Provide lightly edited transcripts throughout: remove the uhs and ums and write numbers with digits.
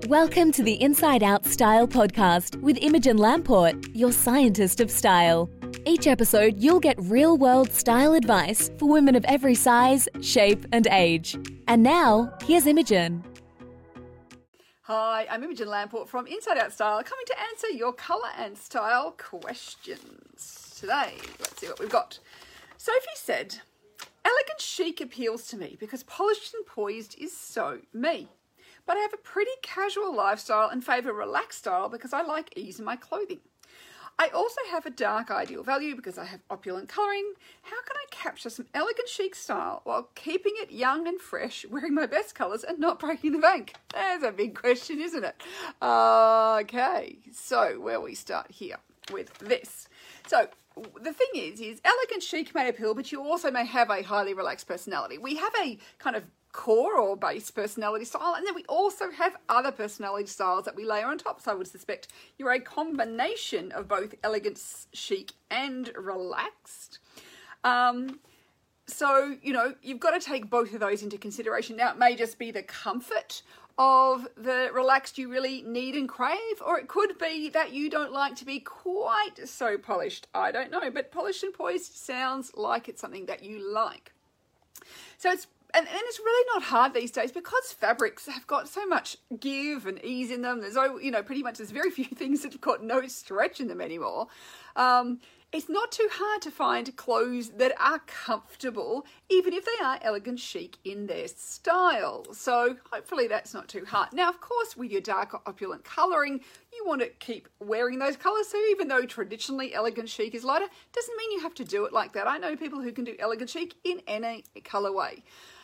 Welcome to the Inside Out Style podcast with Imogen Lamport, your scientist of style. Each episode, you'll get real-world style advice for women of every size, shape, and age. And now, here's Imogen. Hi, I'm Imogen Lamport from Inside Out Style, coming to answer your colour and style questions. Today, let's see what we've got. Sophie said, "Elegant chic appeals to me because polished and poised is so me. But I have a pretty casual lifestyle and favour relaxed style because I like ease in my clothing. I also have a dark ideal value because I have opulent colouring. How can I capture some elegant chic style while keeping it young and fresh, wearing my best colours and not breaking the bank?" There's a big question, isn't it? Okay, so where we start here with this. So the thing is elegant chic may appeal, but you also may have a highly relaxed personality. We have a kind of core or base personality style, and then we also have other personality styles that we layer on top. So I would suspect you're a combination of both elegant, chic, and relaxed. So, you've got to take both of those into consideration. Now, it may just be the comfort of the relaxed you really need and crave, or it could be that you don't like to be quite so polished. I don't know, but polished and poised sounds like it's something that you like. So And it's really not hard these days because fabrics have got so much give and ease in them. There's, pretty much there's very few things that have got no stretch in them anymore. It's not too hard to find clothes that are comfortable, even if they are elegant chic in their style. So hopefully that's not too hard. Now, of course, with your darker opulent colouring, you want to keep wearing those colours. So even though traditionally elegant chic is lighter, doesn't mean you have to do it like that. I know people who can do elegant chic in any colourway.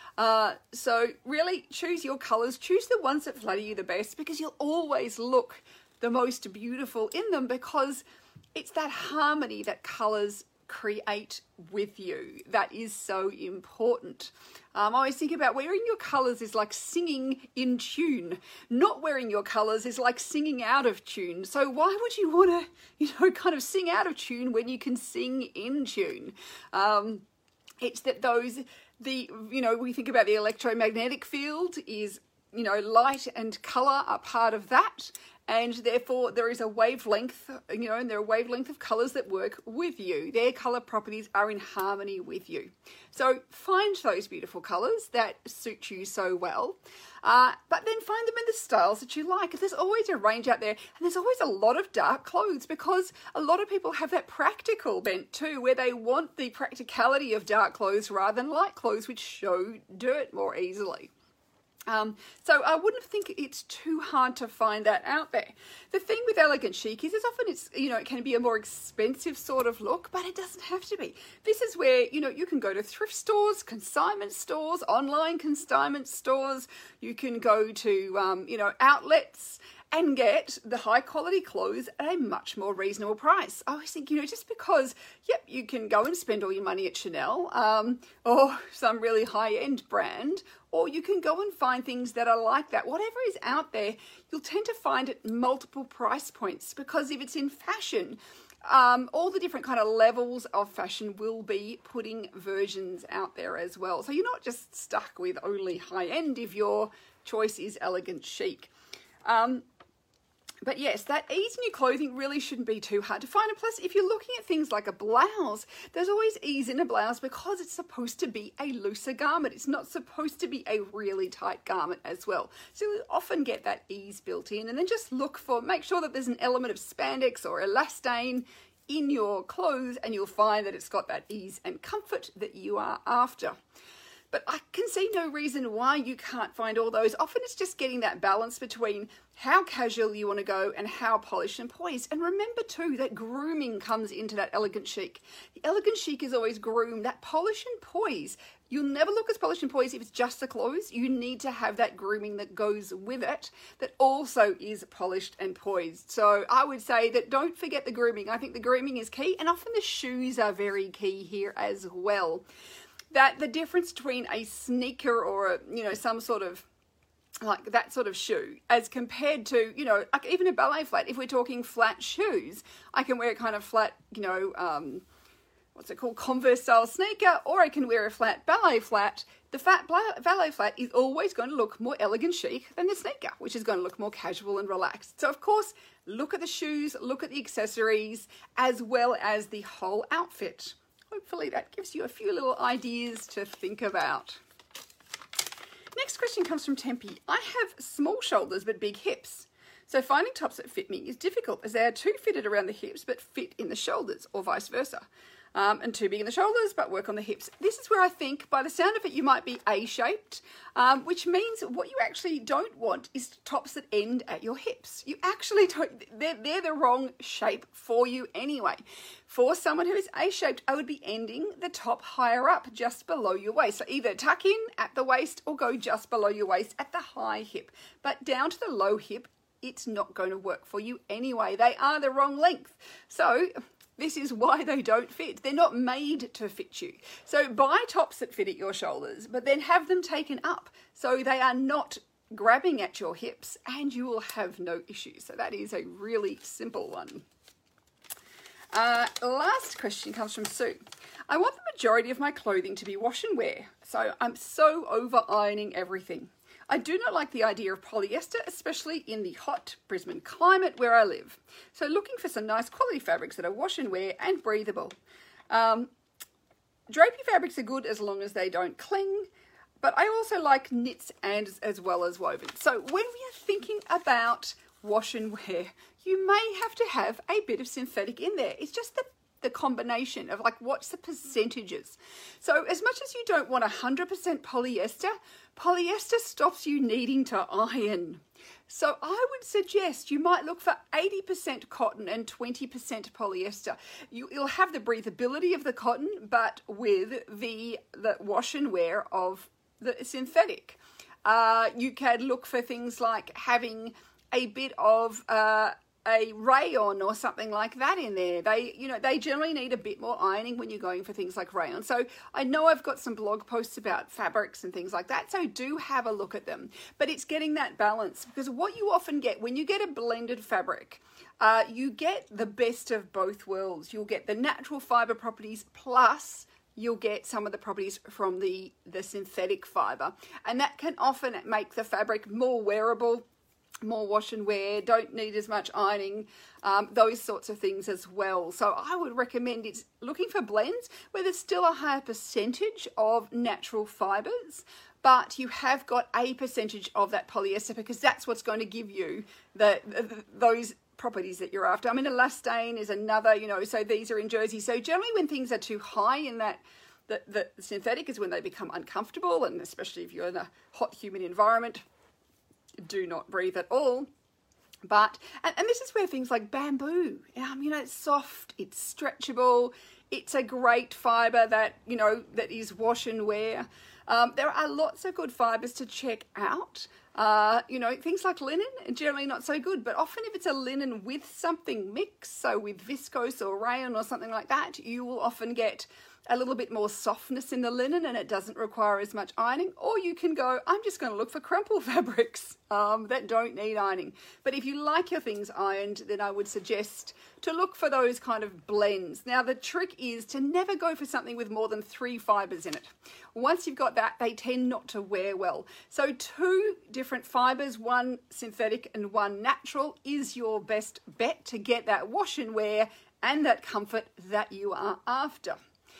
So really choose your colours, choose the ones that flatter you the best, because you'll always look the most beautiful in them, because it's that harmony that colours create with you that is so important. I always think about wearing your colours is like singing in tune. Not wearing your colours is like singing out of tune. So why would you want to, kind of sing out of tune when you can sing in tune? It's that we think about the electromagnetic field is, light and colour are part of that. And therefore there is a wavelength, and there are a wavelength of colours that work with you. Their colour properties are in harmony with you. So find those beautiful colours that suit you so well, but then find them in the styles that you like. There's always a range out there, and there's always a lot of dark clothes because a lot of people have that practical bent too, where they want the practicality of dark clothes rather than light clothes, which show dirt more easily. So I wouldn't think it's too hard to find that out there. The thing with elegant chic is often it can be a more expensive sort of look, but it doesn't have to be. This is where, you can go to thrift stores, consignment stores, online consignment stores. You can go to, outlets and get the high quality clothes at a much more reasonable price. I always think, just because, you can go and spend all your money at Chanel or some really high end brand, or you can go and find things that are like that. Whatever is out there, you'll tend to find at multiple price points, because if it's in fashion, all the different kind of levels of fashion will be putting versions out there as well. So you're not just stuck with only high end if your choice is elegant chic. But yes, that ease in your clothing really shouldn't be too hard to find. And plus, if you're looking at things like a blouse, there's always ease in a blouse because it's supposed to be a looser garment. It's not supposed to be a really tight garment as well. So you'll often get that ease built in. And then just make sure that there's an element of spandex or elastane in your clothes, and you'll find that it's got that ease and comfort that you are after. But I can see no reason why you can't find all those. Often it's just getting that balance between how casual you want to go and how polished and poised. And remember too that grooming comes into that elegant chic. The elegant chic is always groomed. That polish and poise, you'll never look as polished and poised if it's just the clothes. You need to have that grooming that goes with it that also is polished and poised. So I would say that don't forget the grooming. I think the grooming is key, and often the shoes are very key here as well. That the difference between a sneaker or some sort of like that sort of shoe as compared to, like even a ballet flat, if we're talking flat shoes, I can wear kind of flat, what's it called, Converse style sneaker, or I can wear a flat ballet flat. The flat ballet flat is always going to look more elegant chic than the sneaker, which is going to look more casual and relaxed. So of course, look at the shoes, look at the accessories, as well as the whole outfit. Hopefully that gives you a few little ideas to think about. Next question comes from Tempe. I have small shoulders but big hips. So finding tops that fit me is difficult as they are too fitted around the hips but fit in the shoulders, or vice versa. And too big in the shoulders but work on the hips. This is where I think, by the sound of it, you might be A-shaped, which means what you actually don't want is tops that end at your hips. You actually don't, they're the wrong shape for you anyway. For someone who is A-shaped, I would be ending the top higher up, just below your waist. So either tuck in at the waist or go just below your waist at the high hip. But down to the low hip, it's not going to work for you anyway. They are the wrong length. So this is why they don't fit. They're not made to fit you. So buy tops that fit at your shoulders, but then have them taken up so they are not grabbing at your hips, and you will have no issues. So that is a really simple one. Last question comes from Sue. I want the majority of my clothing to be wash and wear, so I'm so over ironing everything. I do not like the idea of polyester, especially in the hot Brisbane climate where I live. So looking for some nice quality fabrics that are wash and wear and breathable. Drapey fabrics are good as long as they don't cling, but I also like knits and as well as woven. So when we are thinking about wash and wear, you may have to have a bit of synthetic in there. It's just the combination of like, what's the percentages? So as much as you don't want 100% polyester stops you needing to iron. So I would suggest you might look for 80% cotton and 20% polyester. You'll have the breathability of the cotton, but with the wash and wear of the synthetic. You can look for things like having a bit of a rayon or something like that in there. They generally need a bit more ironing when you're going for things like rayon. So I know I've got some blog posts about fabrics and things like that, so do have a look at them. But it's getting that balance, because what you often get when you get a blended fabric, you get the best of both worlds. You'll get the natural fiber properties, plus you'll get some of the properties from the synthetic fiber, and that can often make the fabric more wearable, more wash and wear, don't need as much ironing, those sorts of things as well. So I would recommend it's looking for blends where there's still a higher percentage of natural fibers, but you have got a percentage of that polyester, because that's what's going to give you those properties that you're after. I mean, elastane is another, so these are in jersey. So generally when things are too high in that, the synthetic is when they become uncomfortable, and especially if you're in a hot, humid environment, do not breathe at all. But and this is where things like bamboo, it's soft, it's stretchable, it's a great fiber that that is wash and wear. There are lots of good fibers to check out. Things like linen are generally not so good, but often if it's a linen with something mixed, so with viscose or rayon or something like that, you will often get a little bit more softness in the linen, and it doesn't require as much ironing. Or you can go, I'm just going to look for crumple fabrics that don't need ironing. But if you like your things ironed, then I would suggest to look for those kind of blends. Now, the trick is to never go for something with more than 3 fibers in it. Once you've got that, they tend not to wear well. So 2 different fibers, 1 synthetic and 1 natural, is your best bet to get that wash and wear and that comfort that you are after.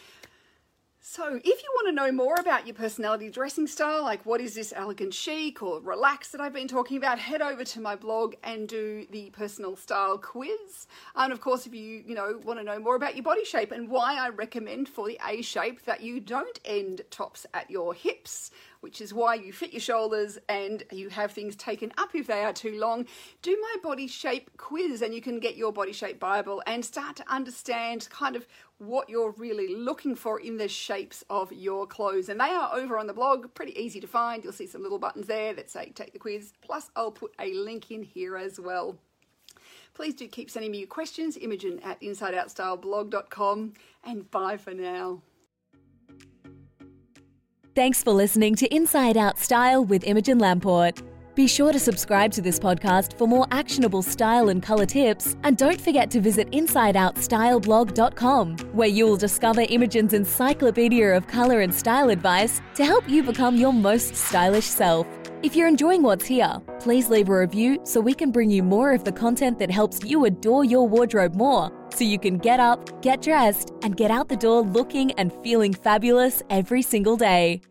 So if you want to know more about your personality dressing style, like what is this elegant chic or relaxed that I've been talking about, head over to my blog and do the personal style quiz. And of course, if you want to know more about your body shape and why I recommend for the A shape that you don't end tops at your hips, which is why you fit your shoulders and you have things taken up if they are too long, do my body shape quiz, and you can get your body shape Bible and start to understand kind of what you're really looking for in the shapes of your clothes. And they are over on the blog, pretty easy to find. You'll see some little buttons there that say take the quiz, plus I'll put a link in here as well. Please do keep sending me your questions, imogen@insideoutstyleblog.com, and bye for now. Thanks for listening to Inside Out Style with Imogen Lamport. Be sure to subscribe to this podcast for more actionable style and colour tips, and don't forget to visit InsideOutStyleblog.com, where you'll discover Imogen's encyclopedia of colour and style advice to help you become your most stylish self. If you're enjoying what's here, please leave a review so we can bring you more of the content that helps you adore your wardrobe more, so you can get up, get dressed, and get out the door looking and feeling fabulous every single day.